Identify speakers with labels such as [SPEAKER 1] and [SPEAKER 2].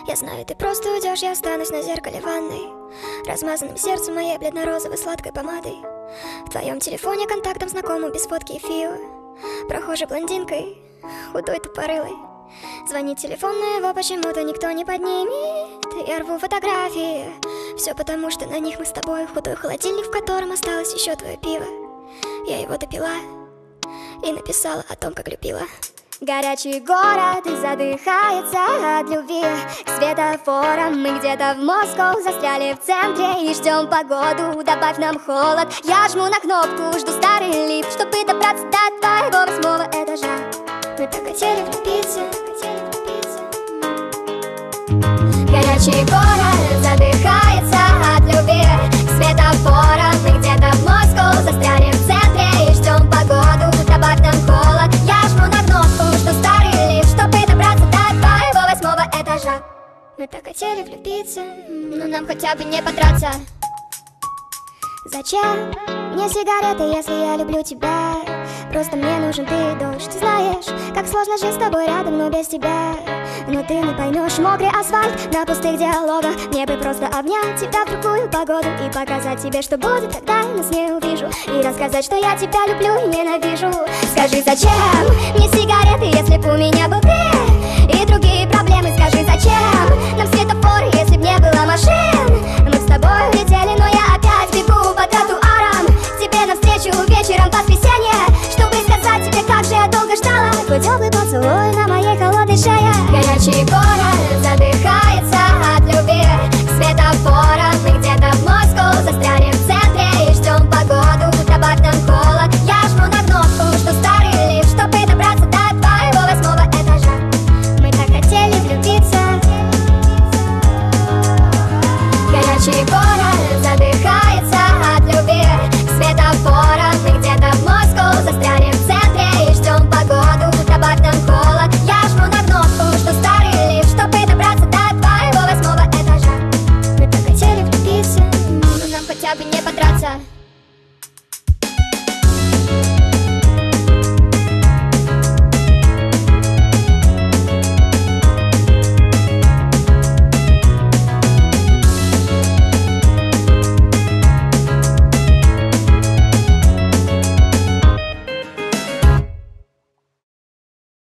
[SPEAKER 1] Я знаю, ты просто уйдешь, я останусь на зеркале ванной, размазанным сердцем моей бледно-розовой сладкой помадой. В твоем телефоне контактом знакомым без фотки и фио, прохожей блондинкой, худой тупорылой. Звонит телефон, но его почему-то никто не поднимет. Я рву фотографии, все потому, что на них мы с тобой. Худой холодильник, в котором осталось еще твое пиво. Я его допила и написала о том, как любила. Горячий город и задыхается от любви. К светофорам мы где-то в Москву застряли в центре и ждем погоду, добавь нам холод. Я жму на кнопку, жду старый лифт, чтобы добраться до твоего 8-го этажа. Мы так хотели влюбиться, Горячий город задыхается от любви. К светофорам мы где-то в Москву застряли в центре и ждем погоду, добавь нам холод. Я жму на кнопку, жду старый лифт, чтобы добраться до твоего 8-го этажа. Мы так хотели влюбиться, но нам хотя бы не подраться. Зачем мне сигареты, если я люблю тебя? Просто мне нужен ты, дождь. Ты знаешь, как сложно жить с тобой рядом, но без тебя. Но ты не поймешь мокрый асфальт на пустых диалогах. Мне бы просто обнять тебя в другую погоду и показать тебе, что будет, когда я нас не увижу, и рассказать, что я тебя люблю и ненавижу. Скажи, зачем мне сигареты, если б у меня был ты и другие проблемы? Скажи, зачем нам